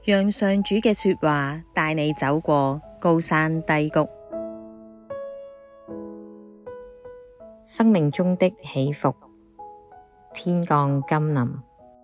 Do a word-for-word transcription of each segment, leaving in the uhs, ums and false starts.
讓上主嘅說話帶你走過高山低谷，生命中的起伏，天降甘霖。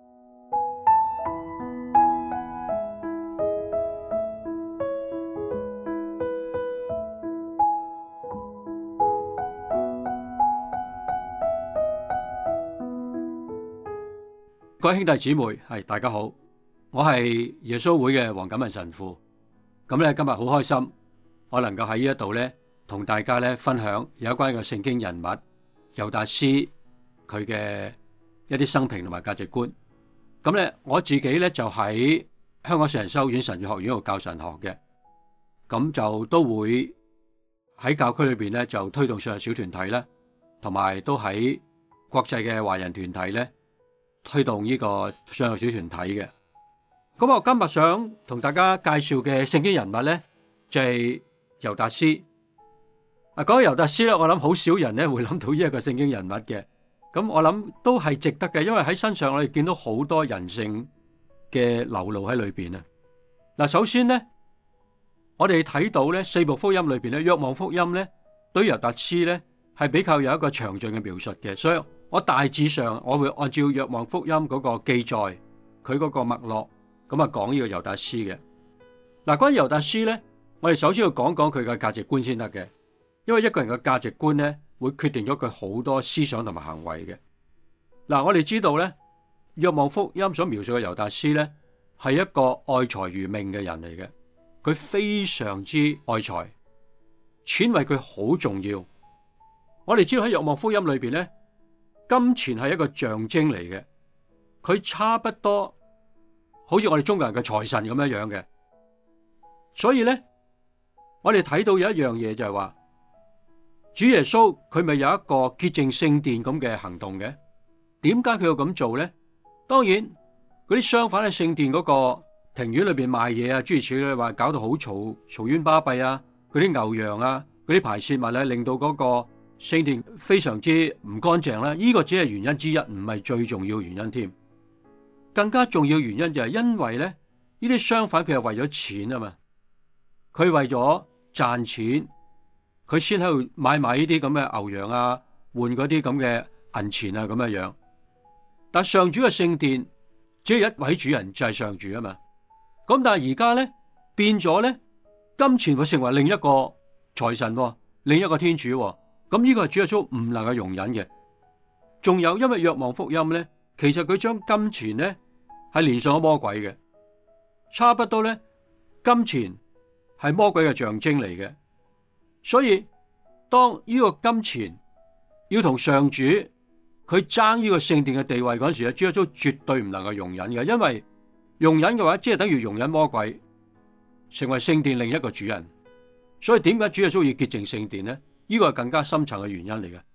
各位兄弟姊妹，係大家好，我係耶穌會嘅黃錦文神父。咁咧今日好開心，我能夠喺呢一度咧同大家咧分享有關嘅聖經人物猶達斯佢嘅一啲生平同埋價值觀。咁咧我自己咧就喺香港聖人修院神學院度教神學嘅，咁就都會喺教區裏邊咧就推動上小團體啦，同埋都喺國際嘅華人團體咧推動呢個上學小團體嘅。咁我今日想同大家介紹嘅聖經人物咧就係猶達斯。啊，講起猶達斯咧，我諗好少人咧會諗到呢一個聖經人物嘅。咁我諗都係值得嘅，因為喺身上我哋見到好多人性嘅流露喺裏邊啊。嗱，首先咧，我哋睇到咧四部福音裏邊咧，若望福音咧對於猶達斯咧係比較有一個詳盡嘅描述嘅，所以我大致上我會按照若望福音嗰個記載，佢嗰個脈絡咁啊講呢個猶達斯嘅。嗱，關於猶達斯咧，我哋首先要講講佢嘅價值觀先得嘅，因為一個人嘅價值觀咧會決定咗佢好多思想同埋行為嘅。嗱，我哋知道咧，若望福音所描述嘅猶達斯咧係一個愛財如命嘅人嚟嘅，佢非常之愛財，錢為佢好重要。我哋知道喺若望福音裏邊咧，金錢係一個象徵嚟嘅，佢差不多好似我哋中國人嘅財神咁樣樣嘅。所以咧，我哋睇到有一樣嘢就係話，主耶穌佢咪有一個潔淨聖殿咁嘅行動嘅？點解佢要咁做咧？當然嗰啲商販喺聖殿嗰個庭院裏邊賣嘢啊，諸如此類，話搞到好嘈嘈冤巴閉啊，嗰啲牛羊啊，嗰啲排泄物咧，令到嗰個聖殿非常之唔乾淨啦。呢個只係原因之一，唔係最重要嘅原因添。更加重要嘅原因就係因為咧，呢啲商販佢係為咗錢啊嘛，佢為咗賺錢，佢先喺度買埋呢啲咁嘅牛羊啊，換嗰啲咁嘅銀錢啊咁嘅樣。但上主嘅聖殿只有一位主人，就係上主啊嘛。咁但係而家咧變咗咧，金錢會成為另一個財神，另一個天主。咁呢個係主耶穌唔能夠容忍嘅。仲有，因為若望福音咧，其實佢將金錢咧係連上咗魔鬼嘅，差不多咧，金錢係魔鬼嘅象徵嚟嘅。所以當呢個金錢要同上主佢爭呢個聖殿嘅地位嗰陣時咧，主耶穌絕對唔能夠容忍嘅，因為容忍嘅話，即係等於容忍魔鬼成為聖殿另一個主人。所以點解主耶穌要潔淨聖殿呢？呢個係更加深層嘅原因嚟嘅。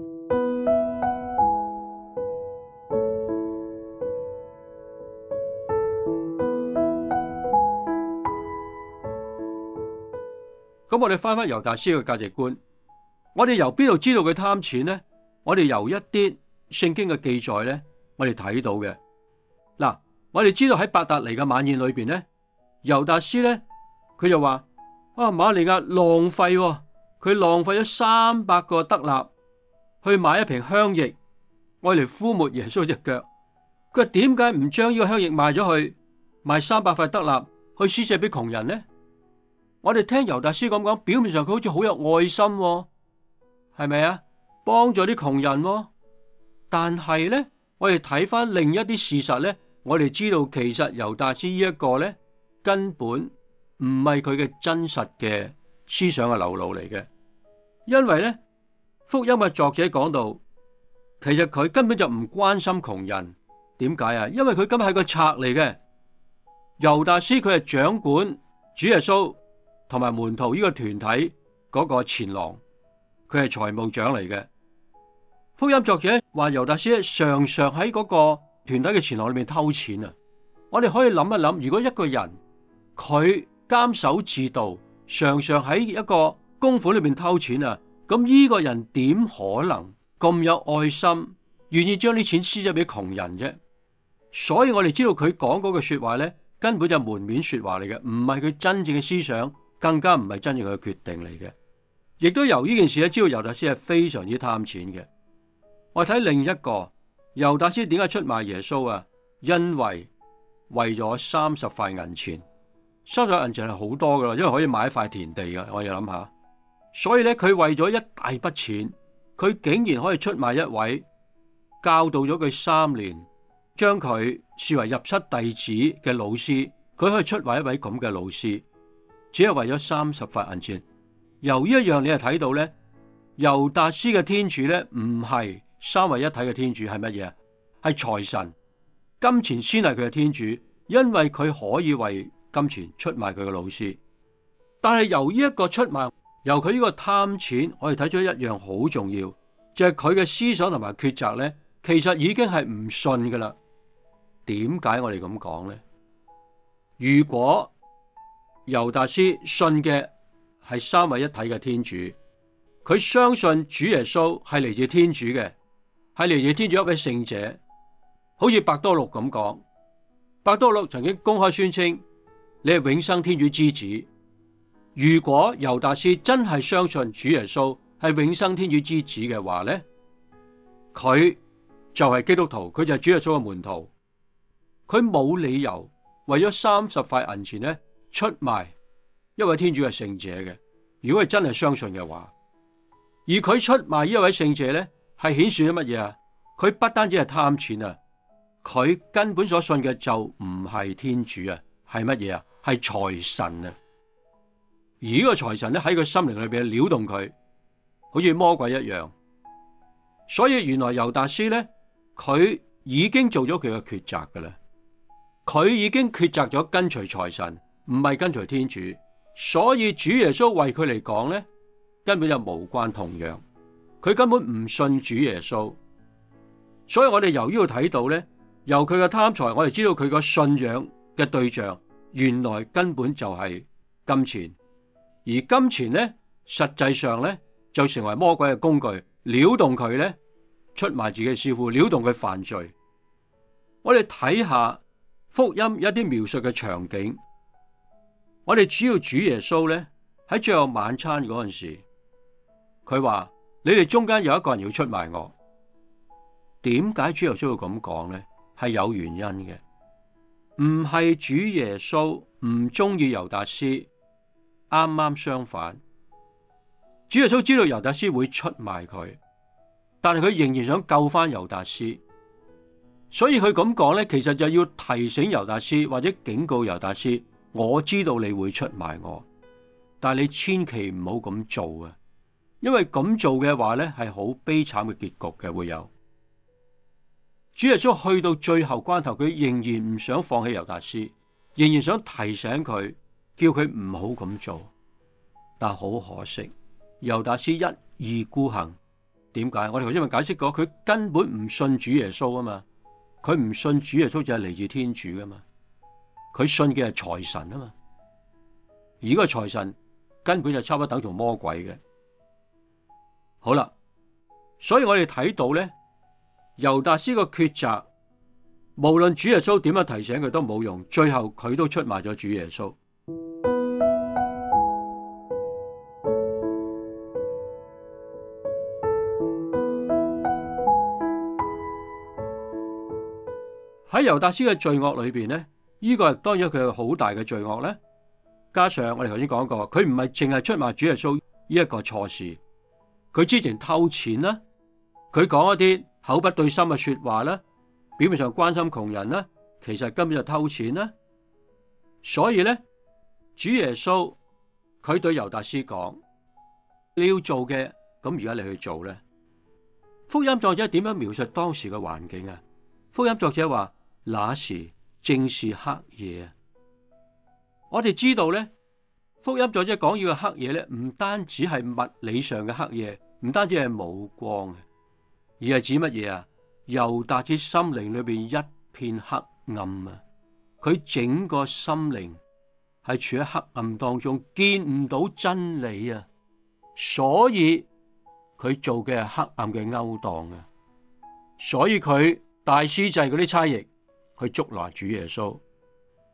咁我哋翻翻猶達斯嘅價值觀，我哋由邊度知道佢貪錢呢？我哋由一啲聖經嘅記載咧，我哋睇到嘅。嗱，我哋知道喺伯達尼嘅晚宴裏邊咧，猶達斯咧佢就話：啊，瑪利亞浪費、哦，佢浪費咗三百個德納去買一瓶香液，愛嚟敷抹耶穌隻腳。佢話點解唔將呢個香液賣咗去，賣三百塊德納去施捨俾窮人呢？我哋聽猶達斯咁講，表面上佢好似好有愛心、哦，係咪啊？幫助啲窮人、哦。但係咧，我哋睇翻另一啲事實咧，我哋知道其實猶達斯呢一個咧根本唔係佢嘅真實嘅思想嘅流露嚟嘅，因為咧福音嘅作者講到，其實佢根本就唔關心窮人。點解啊？因為佢根本係個賊嚟嘅。猶達斯佢係掌管主耶穌同埋門徒呢個團體嗰個錢囊，佢係財務長嚟嘅。福音作者話猶達斯常常喺嗰個團體嘅錢囊裏面偷錢啊！我哋可以諗一諗，如果一個人佢監守自盜，常常喺一個公款裏面偷錢啊，咁呢個人點可能咁有愛心，願意將啲錢施咗俾窮人啫？所以我哋知道佢講嗰句說話咧， 根本就門面說話嚟嘅，唔係佢真正嘅思想，更加唔係真正嘅決定嚟嘅。亦都由呢件事咧，知道猶達斯係非常之貪錢嘅。我睇另一個猶達斯點解出賣耶穌啊？因為為咗三十塊銀錢，三十塊銀錢係好多噶啦，因為可以買一塊田地噶。我哋諗下，所以咧佢為咗一大筆錢，佢竟然可以出賣一位教導咗佢三年，將佢視為入室弟子嘅老師，佢可以出賣一位咁嘅老師，只係為咗三十塊銀錢。由呢一樣你係睇到咧，猶達斯嘅天主咧唔係三位一體嘅天主，係乜嘢啊？係財神，金錢先係佢嘅天主，因為佢可以為金錢出賣佢嘅老師。但係由呢一個出賣，由佢呢個貪錢，我哋睇咗一樣好重要，就係佢嘅思想同埋抉擇咧，其實已經係唔信噶啦。點解我哋咁講咧？如果猶達斯信嘅係三位一體嘅天主，佢相信主耶穌係嚟自天主嘅，係嚟自天主一位聖者，好似伯多祿咁講。伯多祿曾經公開宣稱你係永生天主之子。如果猶達斯真係相信主耶穌係永生天主之子嘅話呢，佢就係基督徒，佢就係主耶穌嘅門徒，佢冇理由為咗三十塊銀錢咧出賣一位天主嘅聖者嘅。如果係真係相信嘅話，而佢出賣呢一位聖者咧，係顯示咗乜嘢啊？佢不單止係貪錢啊，佢根本所信嘅就唔係天主啊，係乜嘢啊？係財神啊！而呢個財神咧喺佢心靈裏邊撩動佢，好似魔鬼一樣。所以原來猶達斯咧，佢已經做咗佢嘅抉擇噶啦，佢已經抉擇咗跟隨財神，唔係跟隨天主。所以主耶穌為佢嚟講咧，根本就無關痛癢，佢根本唔信主耶穌。所以我哋由呢度睇到咧，由佢嘅貪財，我哋知道佢個信仰嘅對象原來根本就係金錢。而金錢咧，實際上咧就成為魔鬼嘅工具，撩動佢咧出賣自己嘅師父，撩動佢犯罪。我哋睇下福音一啲描述嘅場景，我哋主要主耶穌咧喺最後晚餐嗰陣時，佢話：你哋中間有一個人要出賣我。點解主耶穌要咁講咧？係有原因嘅，唔係主耶穌唔中意猶達斯。啱啱相反，主耶穌知道猶達斯會出賣佢，但係佢仍然想救翻猶達斯，所以佢咁講咧，其實就要提醒猶達斯或者警告猶達斯，我知道你會出賣我，但係你千祈唔好咁做啊，因為咁做嘅話咧係好悲慘嘅結局嘅，會有。主耶穌去到最後關頭，佢仍然唔想放棄猶達斯，仍然想提醒佢，叫佢唔好咁做，但好可惜，猶達斯一意孤行。點解？我哋頭先咪解釋過，佢根本唔信主耶穌啊嘛，佢唔信主耶穌就係嚟自天主噶嘛，佢信嘅係財神啊嘛，而個財神根本就差不多等同魔鬼嘅。好啦，所以我哋睇到咧，猶達斯個抉擇，無論主耶穌點樣提醒佢都冇用，最後佢都出賣咗主耶穌。喺猶達斯嘅罪惡裏邊呢，呢個係當然佢係好大嘅罪惡咧。加上我哋頭先講過，佢唔係淨係出賣主耶穌呢一個錯事，佢之前偷錢啦，佢講一啲口不對心嘅說話啦，表面上關心窮人啦，其實根本就偷錢啦。所以咧，主耶穌佢對猶達斯講：你要做嘅，咁而家你去做咧。福音作者點樣描述當時嘅環境啊？福音作者話：那時正是黑夜啊！我哋知道咧，福音作者講要嘅黑夜咧，唔單止係物理上嘅黑夜，唔單止係冇光嘅，而係指乜嘢啊？猶達斯心靈裏邊一片黑暗啊！佢整個心靈係處喺黑暗當中，見唔到真理啊！所以佢做嘅係黑暗嘅勾當啊！所以佢大司祭嗰啲差役去捉拿主耶穌。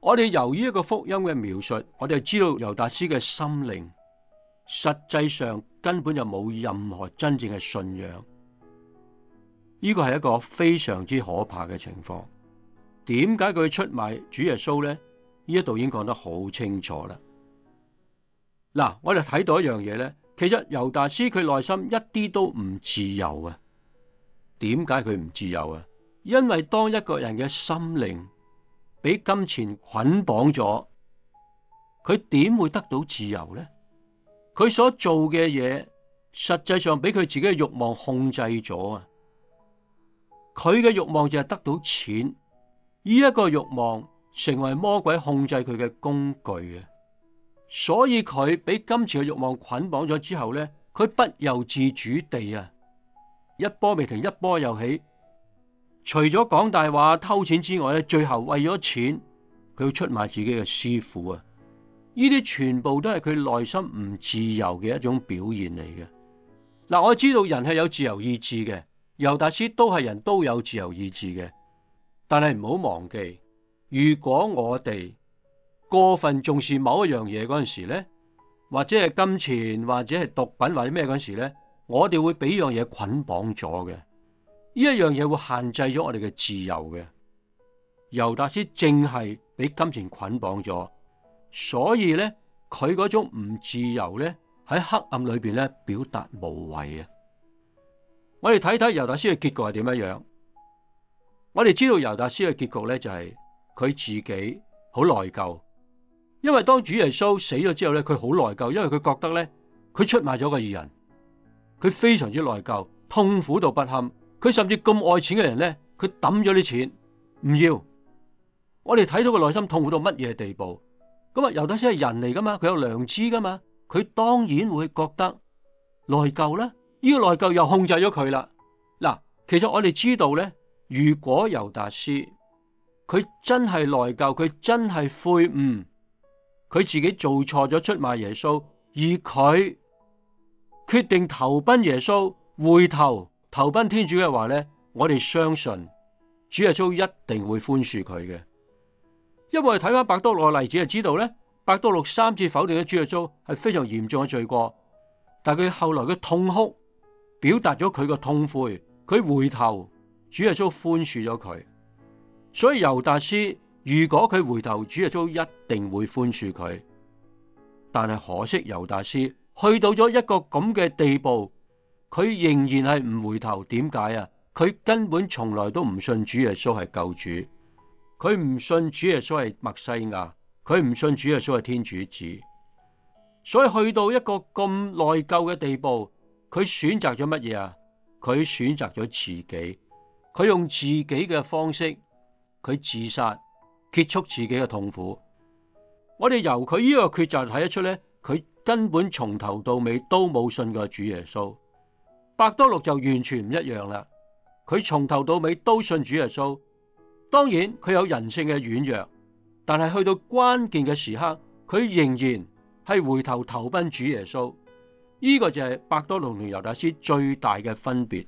我哋由於一個福音嘅描述，我哋就知道猶達斯嘅心靈實際上根本就冇任何真正嘅信仰。呢個係一個非常之可怕嘅情況。點解佢出賣主耶穌呢？呢一度已經講得好清楚啦。嗱，我哋睇到一樣嘢呢，其實猶達斯佢內心一啲都唔自由啊。點解佢唔自由啊？因為當一個人嘅心靈俾金錢捆綁咗，佢點會得到自由呢？佢所做嘅嘢，實際上俾佢自己嘅慾望控制咗啊！佢嘅慾望就係得到錢，呢一個慾望成為魔鬼控制佢嘅工具啊！所以佢俾金錢嘅慾望捆綁咗之後呢，佢不由自主地啊，一波未停，一波又起。除咗講大話、偷錢之外咧，最後為咗錢，佢要出賣自己嘅師傅啊！呢啲全部都係佢內心唔自由嘅一種表現嚟嘅。嗱，我知道人係有自由意志嘅，猶達斯都係人都有自由意志嘅，但係唔好忘記，如果我哋過分重視某一樣嘢嗰陣時咧，或者係金錢，或者係毒品，或者咩嗰陣時咧，我哋會俾樣嘢捆綁咗嘅，呢一樣嘢會限制咗我哋嘅自由嘅。猶達斯正係俾金錢捆綁咗，所以咧佢嗰種唔自由咧喺黑暗裏邊咧表達無遺啊！我哋睇睇猶達斯嘅結局係點樣樣。我哋知道猶達斯嘅結局咧就係佢自己好內疚，因為當主耶穌死咗之後咧，佢好內疚，因為佢覺得咧佢出賣咗個義人，佢非常之內疚，痛苦到不堪。佢甚至咁愛錢嘅人咧，佢抌咗啲錢唔要。我哋睇到佢內心痛苦到乜嘢地步？咁啊，猶達斯係人嚟噶嘛，佢有良知噶嘛，佢當然會覺得內疚啦。呢個內疚又控制咗佢啦。嗱，其實我哋知道咧，如果猶達斯佢真係內疚，佢真係悔悟，佢自己做錯咗出賣耶穌，而佢決定投奔耶穌，回頭投奔天主嘅話咧，我哋相信主耶穌一定會寬恕佢嘅。因為睇翻伯多祿嘅例子就知道咧，伯多祿三次否定咗主耶穌係非常嚴重嘅罪過，但係佢後來嘅痛哭，表達咗佢嘅痛悔，佢回頭，主耶穌寬恕咗佢。所以猶達斯如果佢回頭，主耶穌一定會寬恕佢。但係可惜猶達斯去到咗一個咁嘅地步，佢仍然係唔回頭。點解啊？佢根本從來都唔信主耶穌係救主。佢唔信主耶穌係默西亞，佢唔信主耶穌係天主子，所以去到一個咁內疚嘅地步，佢選擇咗乜嘢啊？佢選擇咗自己，佢用自己嘅方式，佢自殺，結束自己嘅痛苦。我哋由佢呢個抉擇睇得出咧，佢根本從頭到尾都冇信過主耶穌。伯多祿就完全唔一樣啦，佢從頭到尾都信主耶穌。當然佢有人性嘅軟弱，但係去到關鍵嘅時刻，佢仍然係回頭投奔主耶穌。呢個就係伯多祿同猶達斯最大嘅分別。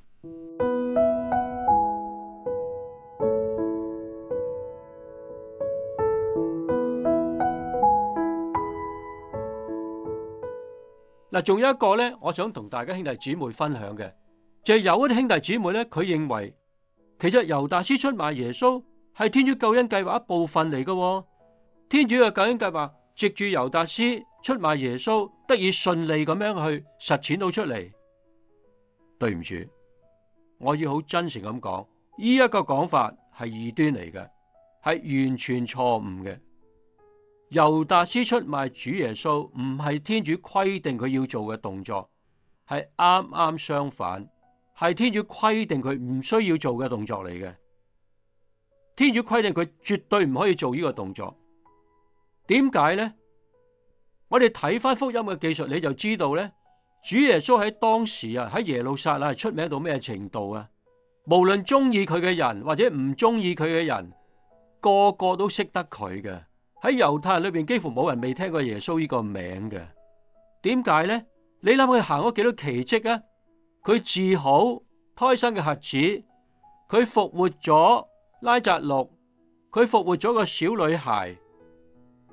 嗱，仲有一個咧，我想同大家兄弟姊妹分享嘅，就係有一啲兄弟姊妹咧，佢認為其實猶達斯出賣耶穌係天主救恩計劃一部分嚟嘅。天主嘅救恩計劃藉住猶達斯出賣耶穌得以順利咁樣去實踐到出嚟。對唔住，我要好真誠咁講，呢一個講法係異端嚟嘅，係完全錯誤嘅。猶達斯出賣主耶穌唔係天主規定佢要做嘅動作，係啱啱相反，係天主規定佢唔需要做嘅動作嚟嘅。天主規定佢絕對唔可以做呢個動作。點解呢？我哋睇翻福音嘅記述，你就知道呢，主耶穌喺當時啊，喺耶路撒冷係出名到咩程度啊？無論中意佢嘅人或者唔中意佢嘅人，個個都識得佢嘅。喺猶太人裏邊，幾乎冇人未聽過耶穌呢個名嘅。點解呢？你諗佢行咗幾多奇蹟啊？佢治好胎生嘅瞎子，佢復活咗拉匝祿，佢復活咗個小女孩，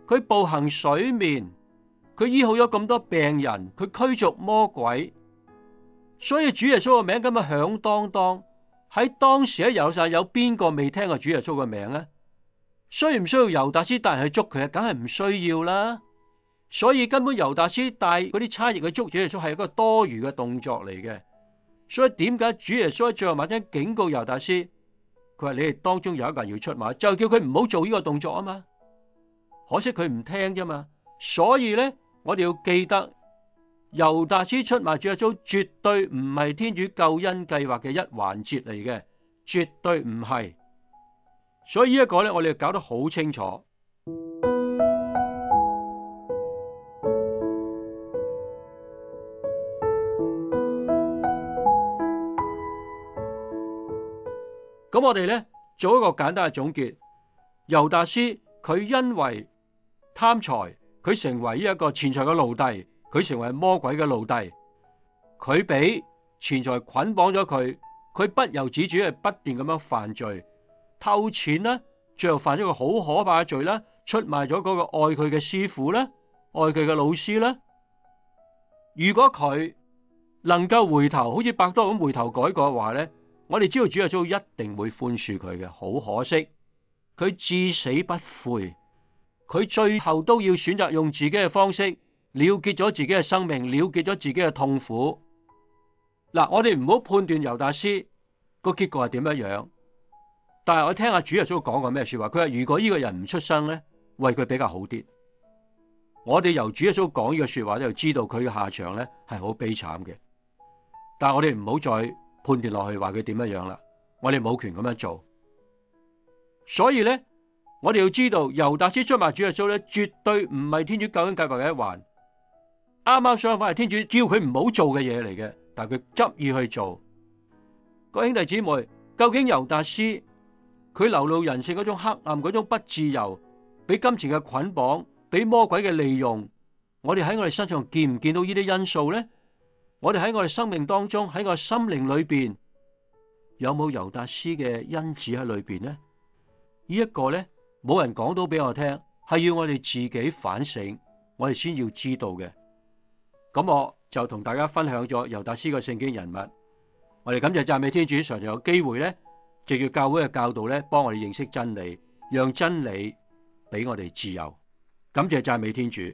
佢步行水面，佢醫好咗咁多病人，佢驅逐魔鬼。所以主耶穌嘅名今日響當當。喺當時喺猶大有邊個未聽過主耶穌嘅名呢？需唔需要猶大斯帶人去捉佢啊？梗係唔需要啦。所以根本猶大斯帶嗰啲差役去捉主耶穌係一個多餘嘅動作嚟嘅。所以點解主耶穌喺最後晚間警告猶大斯，佢話你哋當中有一個人要出賣，就叫佢唔好做呢個動作啊嘛。可惜佢唔聽啫嘛。所以呢，我哋要記得。猶大斯出賣主耶穌絕對唔係天主救恩計劃嘅一環節嚟嘅，絕對唔係。所以呢一個咧，我哋要搞得好清楚。咁我哋咧做一個簡單嘅總結。猶大斯佢因為貪財，佢成為呢一個錢財嘅奴隸。佢成為魔鬼嘅奴隸，佢俾錢財捆綁咗佢，佢不由自主係不斷咁樣犯罪，偷錢啦，最後犯咗個好可怕嘅罪啦，出賣咗嗰個愛佢嘅師傅啦，愛佢嘅老師啦。如果佢能夠回頭，好似伯多咁回頭改過嘅話咧，我哋知道主耶穌一定會寬恕佢嘅。好可惜，佢至死不悔，佢最後都要選擇用自己嘅方式。了結咗自己嘅生命，了結咗自己嘅痛苦。嗱，我哋唔好判斷猶大斯個結果係點樣樣，但係我聽下主耶穌講過咩說話。佢話如果呢個人唔出生咧，為佢比較好啲。我哋由主耶穌講呢個說話就知道佢嘅下場咧係好悲慘嘅。但係我哋唔好再判斷落去話佢點樣樣啦，我哋冇權咁樣做。所以咧，我哋要知道猶大斯出賣主耶穌咧，絕對唔係天主救恩計劃嘅一環。啱啱相反係天主叫佢唔好做嘅嘢嚟嘅，但係佢執意去做。各位兄弟姊妹，究竟猶大斯佢流露人性嗰種黑暗、嗰種不自由，俾金錢嘅捆綁，俾魔鬼嘅利用，我哋喺我哋身上見唔見到呢啲因素呢？我哋喺我哋生命當中，喺我哋心靈裏邊，有冇猶大斯嘅因子喺裏邊呢？呢一個呢，冇人講到俾我聽，係要我哋自己反省，我哋先要知道嘅。咁我就同大家分享咗猶大斯個聖經人物。我哋感謝讚美天主，常常有機會咧，藉住教會嘅教導咧，幫我哋認識真理，讓真理俾我哋自由。感謝讚美天主。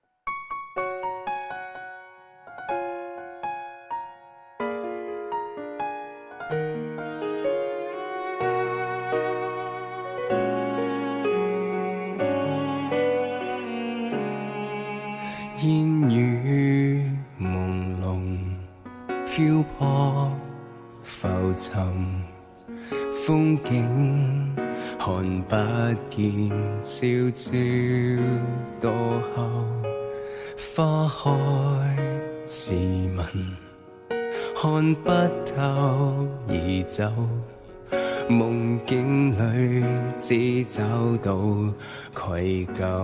煙雨朦朧漂泊浮沉，風景看不見，朝朝多候，花開自聞，看不透而走，夢境裏只找到愧疚。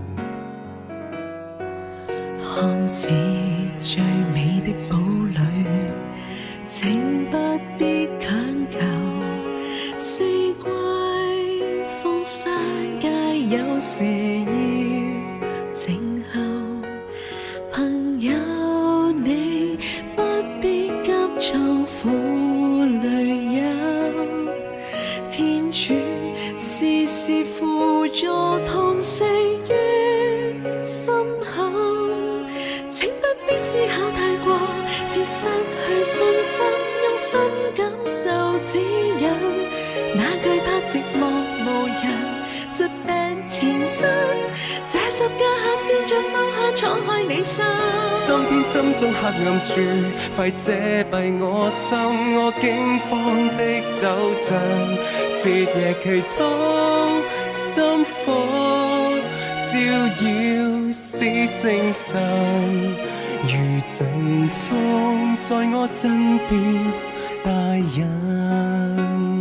看似最美的堡壘，請不必強求。四季風霜皆有時要靜候。朋友你不必急躁負淚憂，天主時時輔助痛惜於心口。請不必思考太過，只失去信心，用心感受指引。哪懼怕寂寞無人，疾病纏身，這十架下試着放下，敞開你心。 當天心中黑暗處，快遮蔽我心，我驚慌的抖震，徹夜祈禱，心火照耀是聖神，如陣風在我身邊帶引。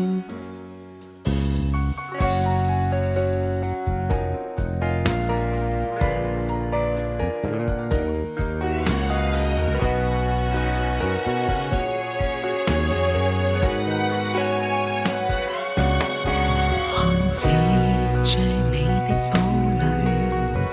看似最美的堡壘，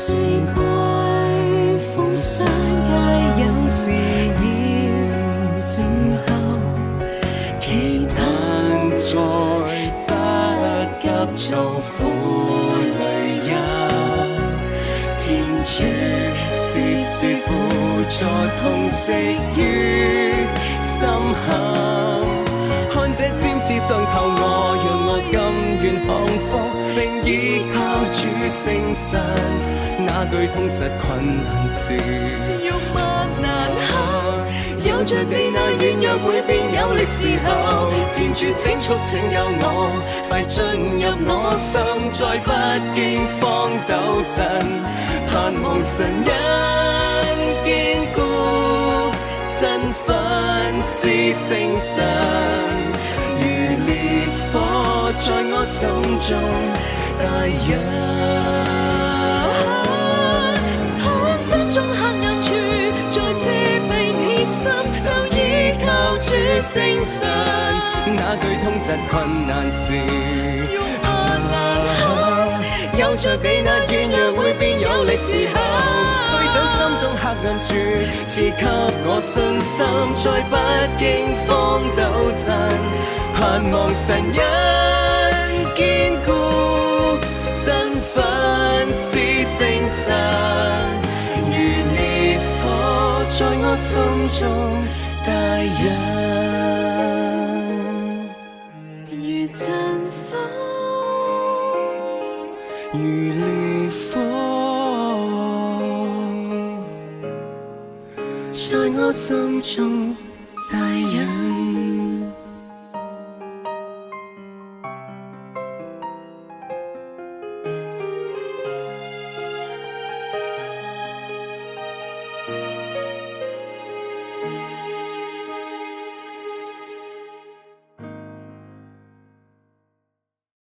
四季風霜皆有時要靜候，期盼再不急做苦淚憂，天主時時輔助痛惜於心口，看這尖刺上求我，讓我甘願降服，並依靠主聖神，那句通疾困難時欲不難行。 有着你那軟弱會變有力時候，天主請速拯救我，快進入我心，再不驚慌抖震，盼望神恩堅固，振奮是聖神，如烈火在我心中大揚。聖神，那句通疾困難時， 欲不難行。 有着你那軟弱會變有力時候，驅走心中黑暗處，賜給我信心，再不驚慌抖震，盼望神恩堅固，振奮是聖神，如烈火在我心中大揚。如烈火，在我心中大揚。